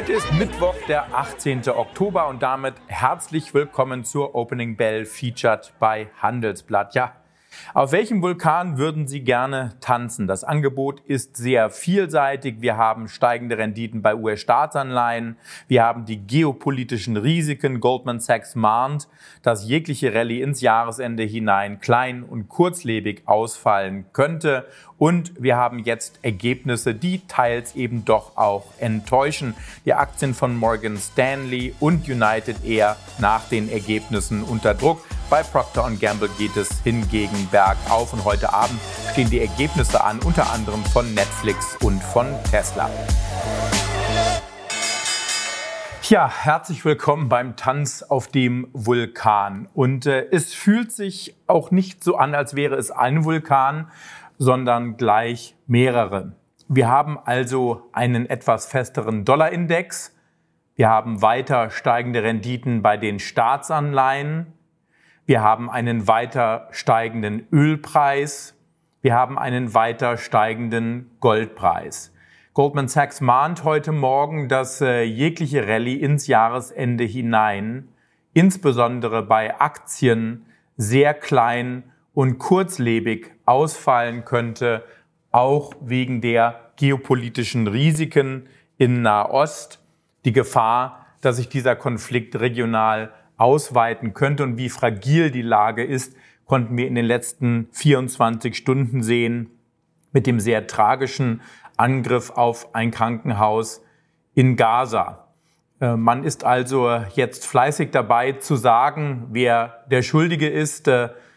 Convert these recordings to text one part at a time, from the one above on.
Heute ist Mittwoch, der 18. Oktober und damit herzlich willkommen zur Opening Bell Featured bei Handelsblatt. Ja, auf welchem Vulkan würden Sie gerne tanzen? Das Angebot ist sehr vielseitig. Wir haben steigende Renditen bei US-Staatsanleihen. Wir haben die geopolitischen Risiken. Goldman Sachs mahnt, dass jegliche Rallye ins Jahresende hinein klein und kurzlebig ausfallen könnte. Und wir haben jetzt Ergebnisse, die teils eben doch auch enttäuschen. Die Aktien von Morgan Stanley und United Air nach den Ergebnissen unter Druck. Bei Procter & Gamble geht es hingegen bergauf und heute Abend stehen die Ergebnisse an, unter anderem von Netflix und von Tesla. Ja, herzlich willkommen beim Tanz auf dem Vulkan. Und es fühlt sich auch nicht so an, als wäre es ein Vulkan, sondern gleich mehrere. Wir haben also einen etwas festeren Dollarindex. Wir haben weiter steigende Renditen bei den Staatsanleihen. Wir haben einen weiter steigenden Ölpreis. Wir haben einen weiter steigenden Goldpreis. Goldman Sachs mahnt heute Morgen, dass jegliche Rallye ins Jahresende hinein, insbesondere bei Aktien, sehr klein und kurzlebig ausfallen könnte, auch wegen der geopolitischen Risiken in Nahost, die Gefahr, dass sich dieser Konflikt regional ausweiten könnte und wie fragil die Lage ist, konnten wir in den letzten 24 Stunden sehen mit dem sehr tragischen Angriff auf ein Krankenhaus in Gaza. Man ist also jetzt fleißig dabei zu sagen, wer der Schuldige ist.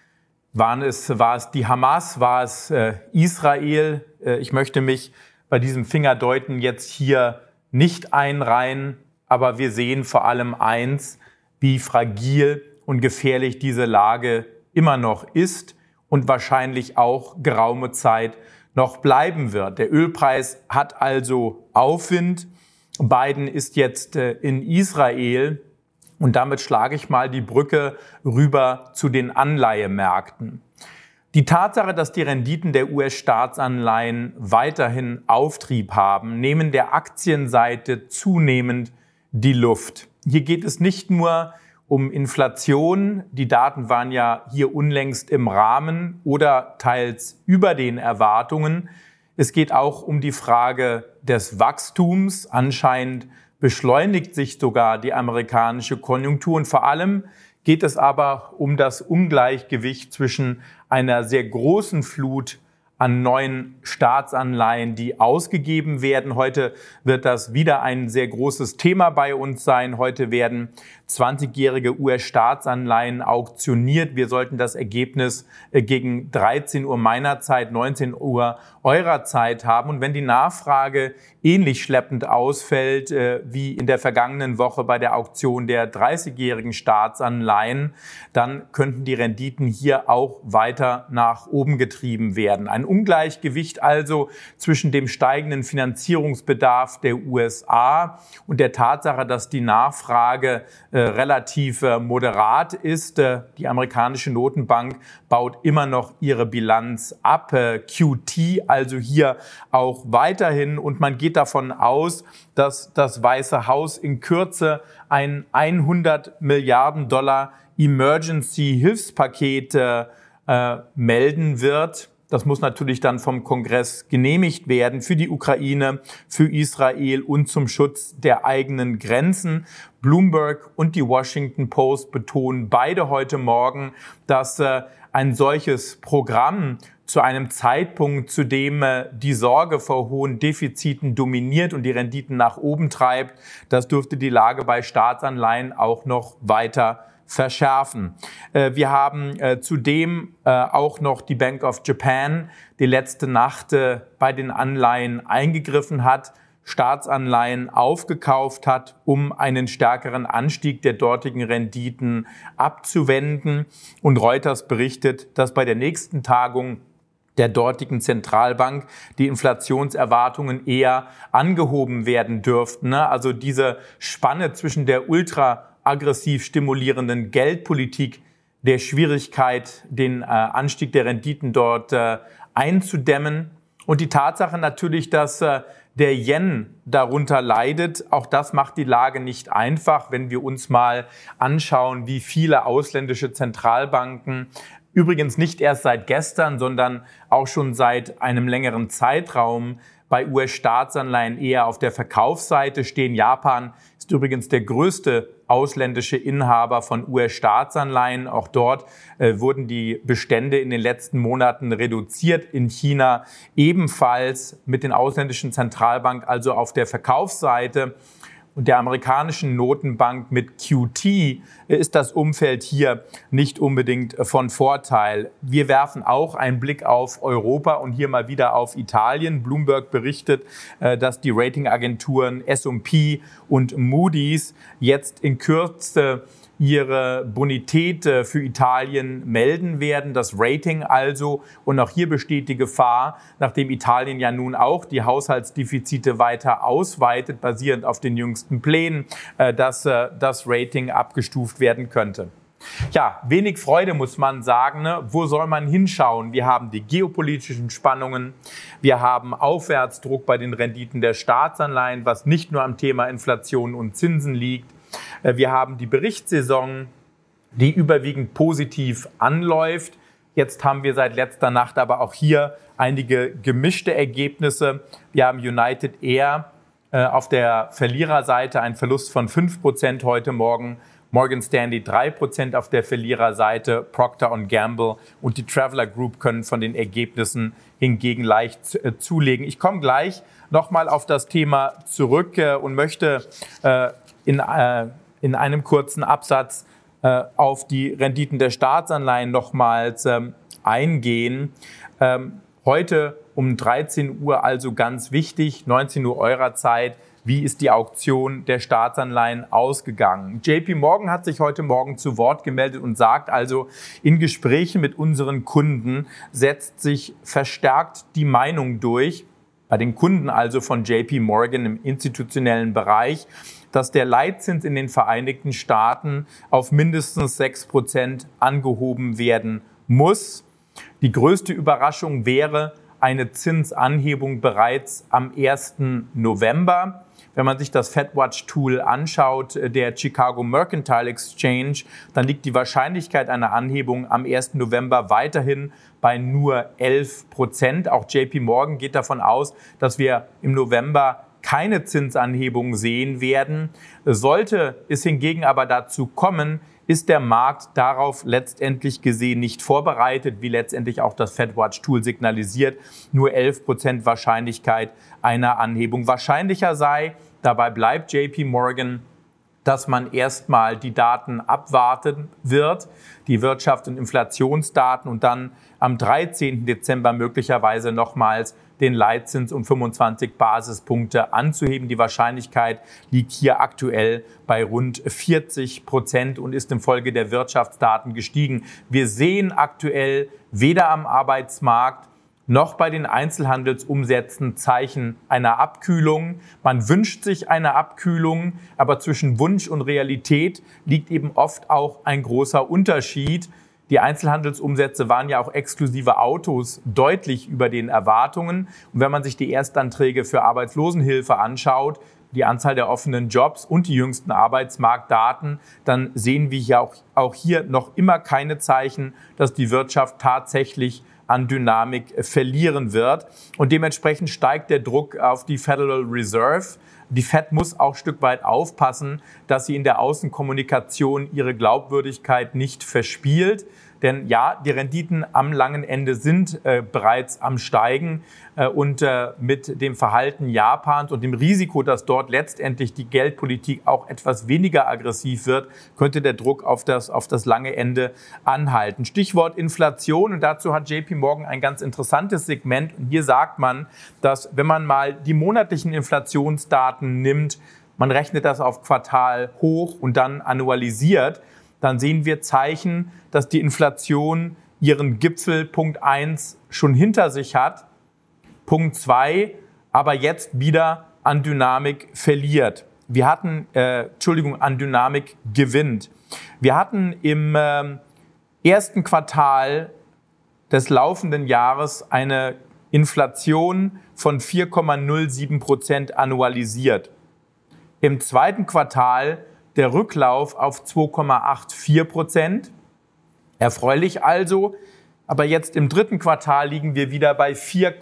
War es die Hamas, war es Israel? Ich möchte mich bei diesem Fingerdeuten jetzt hier nicht einreihen, aber wir sehen vor allem eins, wie fragil und gefährlich diese Lage immer noch ist und wahrscheinlich auch geraume Zeit noch bleiben wird. Der Ölpreis hat also Aufwind. Biden ist jetzt in Israel und damit schlage ich mal die Brücke rüber zu den Anleihemärkten. Die Tatsache, dass die Renditen der US-Staatsanleihen weiterhin Auftrieb haben, nehmen der Aktienseite zunehmend die Luft. Hier geht es nicht nur um Inflation, die Daten waren ja hier unlängst im Rahmen oder teils über den Erwartungen. Es geht auch um die Frage des Wachstums. Anscheinend beschleunigt sich sogar die amerikanische Konjunktur und vor allem geht es aber um das Ungleichgewicht zwischen einer sehr großen Flut an neuen Staatsanleihen, die ausgegeben werden. Heute wird das wieder ein sehr großes Thema bei uns sein. Heute werden 20-jährige US-Staatsanleihen auktioniert. Wir sollten das Ergebnis gegen 13 Uhr meiner Zeit, 19 Uhr eurer Zeit haben. Und wenn die Nachfrage ähnlich schleppend ausfällt wie in der vergangenen Woche bei der Auktion der 30-jährigen Staatsanleihen, dann könnten die Renditen hier auch weiter nach oben getrieben werden. Ein Ungleichgewicht also zwischen dem steigenden Finanzierungsbedarf der USA und der Tatsache, dass die Nachfrage relativ moderat ist. Die amerikanische Notenbank baut immer noch ihre Bilanz ab, QT, also hier auch weiterhin. Und man geht davon aus, dass das Weiße Haus in Kürze ein 100 Milliarden Dollar Emergency-Hilfspaket melden wird. Das muss natürlich dann vom Kongress genehmigt werden für die Ukraine, für Israel und zum Schutz der eigenen Grenzen. Bloomberg und die Washington Post betonen beide heute Morgen, dass ein solches Programm zu einem Zeitpunkt, zu dem die Sorge vor hohen Defiziten dominiert und die Renditen nach oben treibt, das dürfte die Lage bei Staatsanleihen auch noch weiter verschärfen. Wir haben zudem auch noch die Bank of Japan, die letzte Nacht bei den Anleihen eingegriffen hat, Staatsanleihen aufgekauft hat, um einen stärkeren Anstieg der dortigen Renditen abzuwenden. Und Reuters berichtet, dass bei der nächsten Tagung der dortigen Zentralbank die Inflationserwartungen eher angehoben werden dürften. Also diese Spanne zwischen der aggressiv stimulierenden Geldpolitik, der Schwierigkeit, den Anstieg der Renditen dort einzudämmen Und die Tatsache natürlich, dass der Yen darunter leidet, auch das macht die Lage nicht einfach, wenn wir uns mal anschauen, wie viele ausländische Zentralbanken, übrigens nicht erst seit gestern, sondern auch schon seit einem längeren Zeitraum, bei US-Staatsanleihen eher auf der Verkaufsseite stehen. Japan ist übrigens der größte ausländische Inhaber von US-Staatsanleihen. Auch dort wurden die Bestände in den letzten Monaten reduziert. In China ebenfalls mit den ausländischen Zentralbanken, also auf der Verkaufsseite. Und der amerikanischen Notenbank mit QT ist das Umfeld hier nicht unbedingt von Vorteil. Wir werfen auch einen Blick auf Europa und hier mal wieder auf Italien. Bloomberg berichtet, dass die Ratingagenturen S&P und Moody's jetzt in Kürze ihre Bonität für Italien melden werden, das Rating also. Und auch hier besteht die Gefahr, nachdem Italien ja nun auch die Haushaltsdefizite weiter ausweitet, basierend auf den jüngsten Plänen, dass das Rating abgestuft werden könnte. Ja, wenig Freude muss man sagen. Ne? Wo soll man hinschauen? Wir haben die geopolitischen Spannungen, wir haben Aufwärtsdruck bei den Renditen der Staatsanleihen, was nicht nur am Thema Inflation und Zinsen liegt. Wir haben die Berichtssaison, die überwiegend positiv anläuft. Jetzt haben wir seit letzter Nacht aber auch hier einige gemischte Ergebnisse. Wir haben United Air auf der Verliererseite einen Verlust von 5% heute Morgen. Morgan Stanley 3% auf der Verliererseite, Procter & Gamble und die Traveler Group können von den Ergebnissen hingegen leicht zulegen. Ich komme gleich nochmal auf das Thema zurück und möchte in einem kurzen Absatz auf die Renditen der Staatsanleihen nochmals eingehen. Heute um 13 Uhr also ganz wichtig, 19 Uhr eurer Zeit. Wie ist die Auktion der Staatsanleihen ausgegangen? JP Morgan hat sich heute Morgen zu Wort gemeldet und sagt also, in Gesprächen mit unseren Kunden setzt sich verstärkt die Meinung durch, bei den Kunden also von JP Morgan im institutionellen Bereich, dass der Leitzins in den Vereinigten Staaten auf mindestens 6% angehoben werden muss. Die größte Überraschung wäre eine Zinsanhebung bereits am 1. November. Wenn man sich das FedWatch-Tool anschaut, der Chicago Mercantile Exchange, dann liegt die Wahrscheinlichkeit einer Anhebung am 1. November weiterhin bei nur 11%. Auch JP Morgan geht davon aus, dass wir im November keine Zinsanhebung sehen werden. Sollte es hingegen aber dazu kommen, ist der Markt darauf letztendlich gesehen nicht vorbereitet, wie letztendlich auch das FedWatch-Tool signalisiert. Nur 11% Wahrscheinlichkeit einer Anhebung. Wahrscheinlicher sei, dabei bleibt JP Morgan, dass man erstmal die Daten abwarten wird, die Wirtschafts- und Inflationsdaten und dann am 13. Dezember möglicherweise nochmals den Leitzins um 25 Basispunkte anzuheben. Die Wahrscheinlichkeit liegt hier aktuell bei rund 40% und ist infolge der Wirtschaftsdaten gestiegen. Wir sehen aktuell weder am Arbeitsmarkt noch bei den Einzelhandelsumsätzen Zeichen einer Abkühlung. Man wünscht sich eine Abkühlung, aber zwischen Wunsch und Realität liegt eben oft auch ein großer Unterschied. Die Einzelhandelsumsätze waren ja auch exklusive Autos deutlich über den Erwartungen. Und wenn man sich die Erstanträge für Arbeitslosenhilfe anschaut, die Anzahl der offenen Jobs und die jüngsten Arbeitsmarktdaten, dann sehen wir hier auch hier noch immer keine Zeichen, dass die Wirtschaft tatsächlich an Dynamik verlieren wird. Und dementsprechend steigt der Druck auf die Federal Reserve. Die Fed muss auch ein Stück weit aufpassen, dass sie in der Außenkommunikation ihre Glaubwürdigkeit nicht verspielt. Denn ja, die Renditen am langen Ende sind bereits am Steigen und mit dem Verhalten Japans und dem Risiko, dass dort letztendlich die Geldpolitik auch etwas weniger aggressiv wird, könnte der Druck auf das lange Ende anhalten. Stichwort Inflation, und dazu hat JP Morgan ein ganz interessantes Segment. Und hier sagt man, dass wenn man mal die monatlichen Inflationsdaten nimmt, man rechnet das auf Quartal hoch und dann annualisiert, dann sehen wir Zeichen, dass die Inflation ihren Gipfel Punkt 1 schon hinter sich hat, Punkt 2 aber jetzt wieder an Dynamik verliert. Wir hatten, an Dynamik gewinnt. Wir hatten im ersten Quartal des laufenden Jahres eine Inflation von 4,07% annualisiert. Im zweiten Quartal der Rücklauf auf 2,84%. Erfreulich also, aber jetzt im dritten Quartal liegen wir wieder bei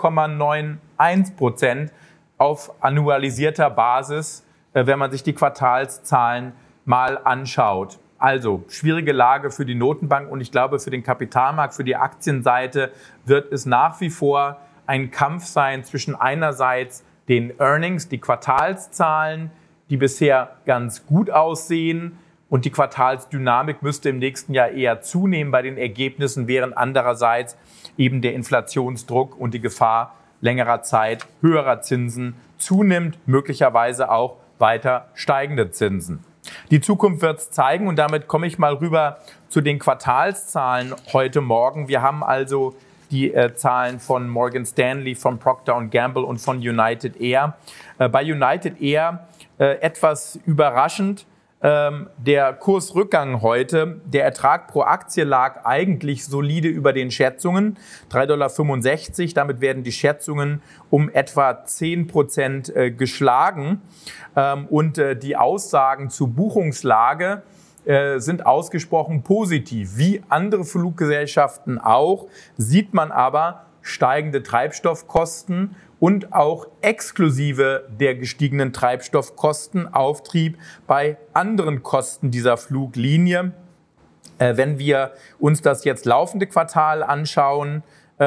4,91% auf annualisierter Basis, wenn man sich die Quartalszahlen mal anschaut. Also schwierige Lage für die Notenbank und ich glaube für den Kapitalmarkt, für die Aktienseite wird es nach wie vor ein Kampf sein zwischen einerseits den Earnings, die Quartalszahlen, die bisher ganz gut aussehen und die Quartalsdynamik müsste im nächsten Jahr eher zunehmen bei den Ergebnissen, während andererseits eben der Inflationsdruck und die Gefahr längerer Zeit höherer Zinsen zunimmt, möglicherweise auch weiter steigende Zinsen. Die Zukunft wird es zeigen und damit komme ich mal rüber zu den Quartalszahlen heute Morgen. Wir haben also die Zahlen von Morgan Stanley, von Procter & Gamble und von United Air. Bei United Air etwas überraschend der Kursrückgang heute. Der Ertrag pro Aktie lag eigentlich solide über den Schätzungen, 3,65 $. Damit werden die Schätzungen um etwa 10% geschlagen. Und die Aussagen zur Buchungslage sind ausgesprochen positiv. Wie andere Fluggesellschaften auch, sieht man aber steigende Treibstoffkosten und auch exklusive der gestiegenen Treibstoffkosten Auftrieb bei anderen Kosten dieser Fluglinie. Wenn wir uns das jetzt laufende Quartal anschauen,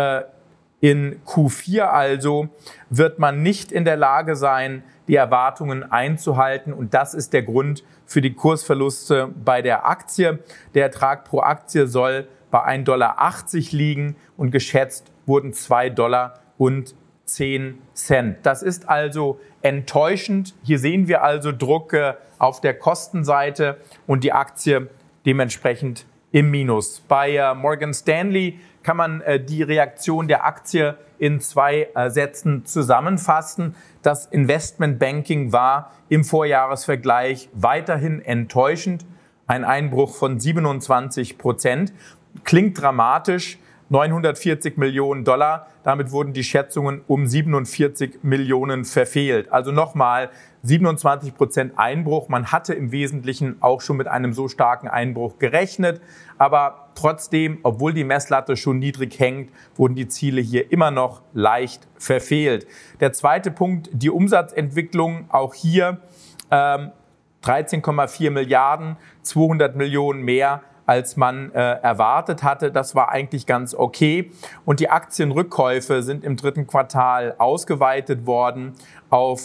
in Q4 also, wird man nicht in der Lage sein, die Erwartungen einzuhalten. Und das ist der Grund für die Kursverluste bei der Aktie. Der Ertrag pro Aktie soll bei 1,80 $ liegen und geschätzt wurden $2,10. Das ist also enttäuschend. Hier sehen wir also Druck auf der Kostenseite und die Aktie dementsprechend im Minus. Bei Morgan Stanley kann man die Reaktion der Aktie in 2 Sätzen zusammenfassen. Das Investmentbanking war im Vorjahresvergleich weiterhin enttäuschend. Ein Einbruch von 27%. Klingt dramatisch. $940 Millionen. Damit wurden die Schätzungen um 47 Millionen verfehlt. Also nochmal 27% Einbruch. Man hatte im Wesentlichen auch schon mit einem so starken Einbruch gerechnet. Aber trotzdem, obwohl die Messlatte schon niedrig hängt, wurden die Ziele hier immer noch leicht verfehlt. Der zweite Punkt, die Umsatzentwicklung. Auch hier 13,4 Milliarden, 200 Millionen mehr als man erwartet hatte. Das war eigentlich ganz okay. Und die Aktienrückkäufe sind im dritten Quartal ausgeweitet worden auf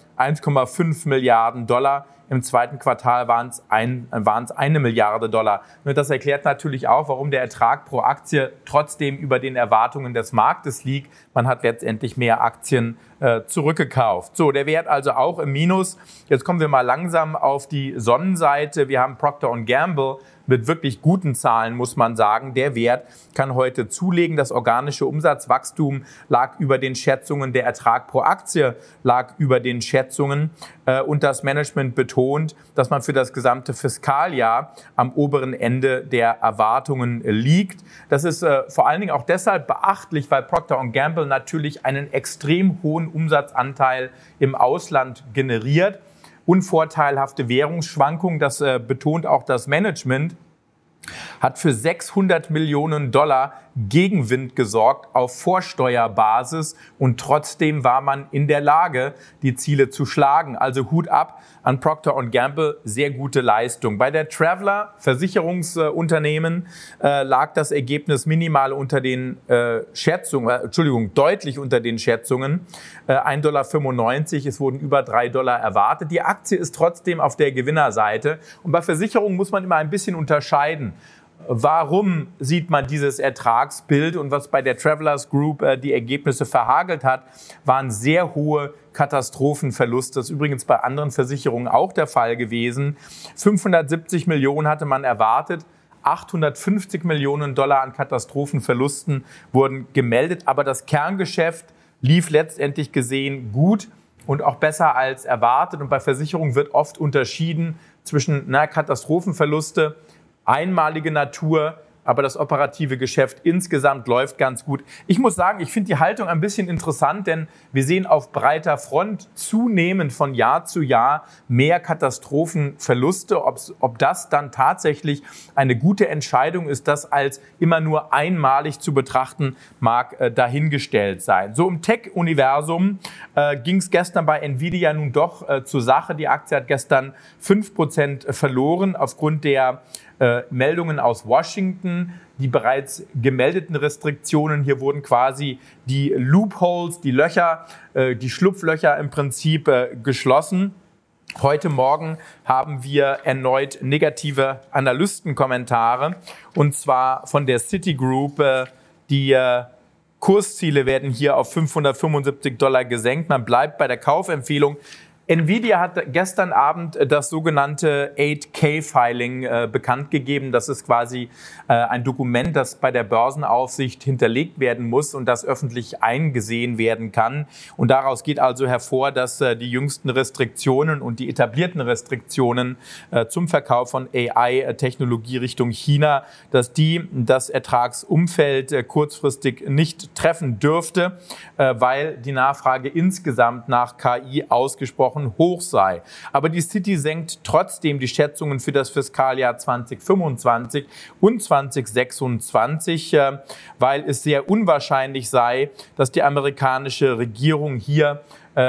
1,5 Milliarden $. Im zweiten Quartal waren es 1 Milliarde $. Und das erklärt natürlich auch, warum der Ertrag pro Aktie trotzdem über den Erwartungen des Marktes liegt. Man hat letztendlich mehr Aktien zurückgekauft. So, der Wert also auch im Minus. Jetzt kommen wir mal langsam auf die Sonnenseite. Wir haben Procter & Gamble mit wirklich guten Zahlen, muss man sagen. Der Wert kann heute zulegen. Das organische Umsatzwachstum lag über den Schätzungen. Der Ertrag pro Aktie lag über den Schätzungen. Und das Management betont, dass man für das gesamte Fiskaljahr am oberen Ende der Erwartungen liegt. Das ist vor allen Dingen auch deshalb beachtlich, weil Procter & Gamble natürlich einen extrem hohen Umsatzanteil im Ausland generiert. Unvorteilhafte Währungsschwankungen, das betont auch das Management, hat für $600 Millionen Gegenwind gesorgt auf Vorsteuerbasis und trotzdem war man in der Lage, die Ziele zu schlagen. Also Hut ab an Procter & Gamble, sehr gute Leistung. Bei der Traveler, Versicherungsunternehmen, lag das Ergebnis minimal unter den Schätzungen, deutlich unter den Schätzungen, $1,95, es wurden über $3 erwartet. Die Aktie ist trotzdem auf der Gewinnerseite und bei Versicherungen muss man immer ein bisschen unterscheiden. Warum sieht man dieses Ertragsbild? Und was bei der Travelers Group die Ergebnisse verhagelt hat, waren sehr hohe Katastrophenverluste. Das ist übrigens bei anderen Versicherungen auch der Fall gewesen. 570 Millionen hatte man erwartet. 850 Millionen $ an Katastrophenverlusten wurden gemeldet. Aber das Kerngeschäft lief letztendlich gesehen gut und auch besser als erwartet. Und bei Versicherungen wird oft unterschieden zwischen Katastrophenverluste, einmalige Natur, aber das operative Geschäft insgesamt läuft ganz gut. Ich muss sagen, ich finde die Haltung ein bisschen interessant, denn wir sehen auf breiter Front zunehmend von Jahr zu Jahr mehr Katastrophenverluste. Ob das dann tatsächlich eine gute Entscheidung ist, das als immer nur einmalig zu betrachten, mag dahingestellt sein. So im Tech-Universum ging es gestern bei Nvidia nun doch zur Sache. Die Aktie hat gestern 5% verloren aufgrund der Meldungen aus Washington, die bereits gemeldeten Restriktionen. Hier wurden quasi die Loopholes, die Löcher, die Schlupflöcher im Prinzip geschlossen. Heute Morgen haben wir erneut negative Analystenkommentare, und zwar von der Citigroup. Die Kursziele werden hier auf $575 gesenkt. Man bleibt bei der Kaufempfehlung. Nvidia hat gestern Abend das sogenannte 8K-Filing bekannt gegeben. Das ist quasi ein Dokument, das bei der Börsenaufsicht hinterlegt werden muss und das öffentlich eingesehen werden kann. Und daraus geht also hervor, dass die jüngsten Restriktionen und die etablierten Restriktionen zum Verkauf von AI-Technologie Richtung China, dass die das Ertragsumfeld kurzfristig nicht treffen dürfte, weil die Nachfrage insgesamt nach KI ausgesprochen hoch sei. Aber die Citi senkt trotzdem die Schätzungen für das Fiskaljahr 2025 und 2026, weil es sehr unwahrscheinlich sei, dass die amerikanische Regierung hier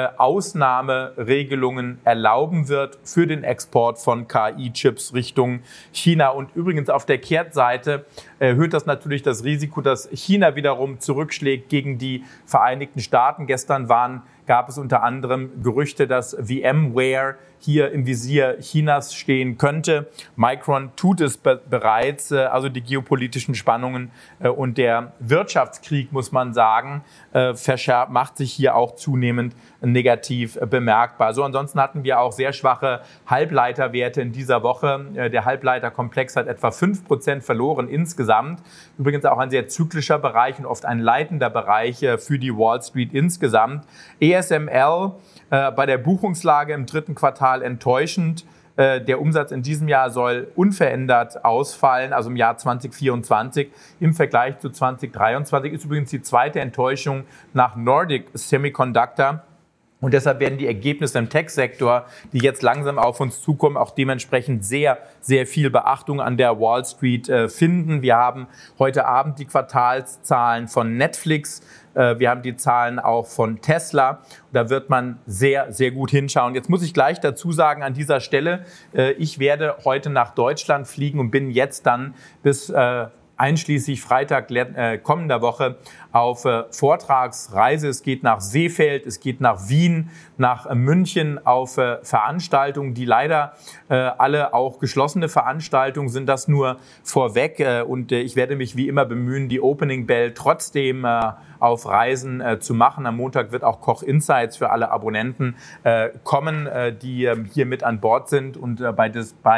Ausnahmeregelungen erlauben wird für den Export von KI-Chips Richtung China. Und übrigens auf der Kehrtseite erhöht das natürlich das Risiko, dass China wiederum zurückschlägt gegen die Vereinigten Staaten. Gestern gab es unter anderem Gerüchte, dass VMware hier im Visier Chinas stehen könnte. Micron tut es bereits, also die geopolitischen Spannungen und der Wirtschaftskrieg, muss man sagen, macht sich hier auch zunehmend negativ bemerkbar. So, ansonsten hatten wir auch sehr schwache Halbleiterwerte in dieser Woche. Der Halbleiterkomplex hat etwa 5% verloren insgesamt. Übrigens auch ein sehr zyklischer Bereich und oft ein leitender Bereich für die Wall Street insgesamt. ESML bei der Buchungslage im dritten Quartal enttäuschend. Der Umsatz in diesem Jahr soll unverändert ausfallen, also im Jahr 2024 im Vergleich zu 2023. Ist übrigens die zweite Enttäuschung nach Nordic Semiconductor. Und deshalb werden die Ergebnisse im Tech-Sektor, die jetzt langsam auf uns zukommen, auch dementsprechend sehr, sehr viel Beachtung an der Wall Street finden. Wir haben heute Abend die Quartalszahlen von Netflix. Wir haben die Zahlen auch von Tesla. Da wird man sehr, sehr gut hinschauen. Jetzt muss ich gleich dazu sagen an dieser Stelle, ich werde heute nach Deutschland fliegen und bin jetzt dann bis einschließlich Freitag kommender Woche auf Vortragsreise. Es geht nach Seefeld, es geht nach Wien, nach München auf Veranstaltungen, die leider alle auch geschlossene Veranstaltungen sind. Das nur vorweg. Und ich werde mich wie immer bemühen, die Opening Bell trotzdem auf Reisen zu machen. Am Montag wird auch Koch Insights für alle Abonnenten kommen, die hier mit an Bord sind. Und bei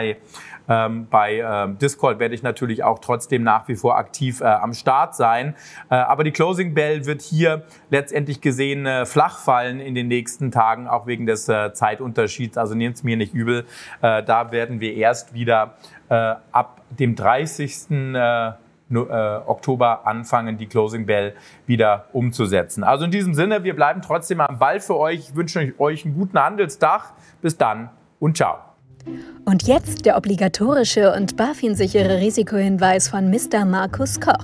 Discord werde ich natürlich auch trotzdem nach wie vor aktiv am Start sein. Aber die Closing Bell wird hier letztendlich gesehen flach fallen in den nächsten Tagen, auch wegen des Zeitunterschieds. Also nehmt es mir nicht übel. Da werden wir erst wieder ab dem 30. Oktober anfangen, die Closing Bell wieder umzusetzen. Also in diesem Sinne, wir bleiben trotzdem am Ball für euch. Ich wünsche euch einen guten Handelstag. Bis dann und ciao. Und jetzt der obligatorische und BaFin-sichere Risikohinweis von Mr. Markus Koch.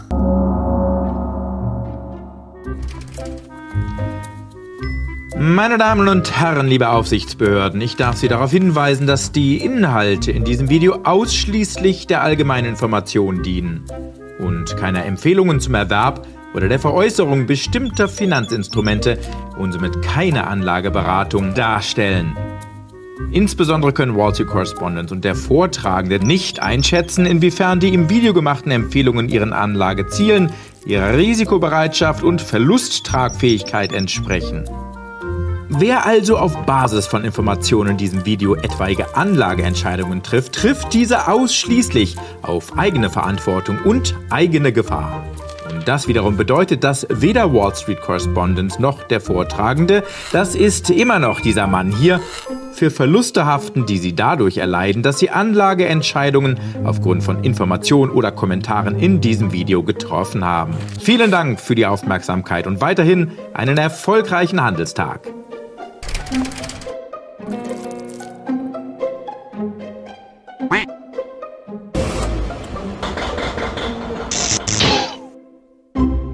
Meine Damen und Herren, liebe Aufsichtsbehörden, ich darf Sie darauf hinweisen, dass die Inhalte in diesem Video ausschließlich der allgemeinen Information dienen und keine Empfehlungen zum Erwerb oder der Veräußerung bestimmter Finanzinstrumente und somit keine Anlageberatung darstellen. Insbesondere können Wall Street Correspondent und der Vortragende nicht einschätzen, inwiefern die im Video gemachten Empfehlungen ihren Anlagezielen, ihrer Risikobereitschaft und Verlusttragfähigkeit entsprechen. Wer also auf Basis von Informationen in diesem Video etwaige Anlageentscheidungen trifft diese ausschließlich auf eigene Verantwortung und eigene Gefahr. Und das wiederum bedeutet, dass weder Wall Street Correspondent noch der Vortragende, das ist immer noch dieser Mann hier, für Verluste haften, die sie dadurch erleiden, dass sie Anlageentscheidungen aufgrund von Informationen oder Kommentaren in diesem Video getroffen haben. Vielen Dank für die Aufmerksamkeit und weiterhin einen erfolgreichen Handelstag.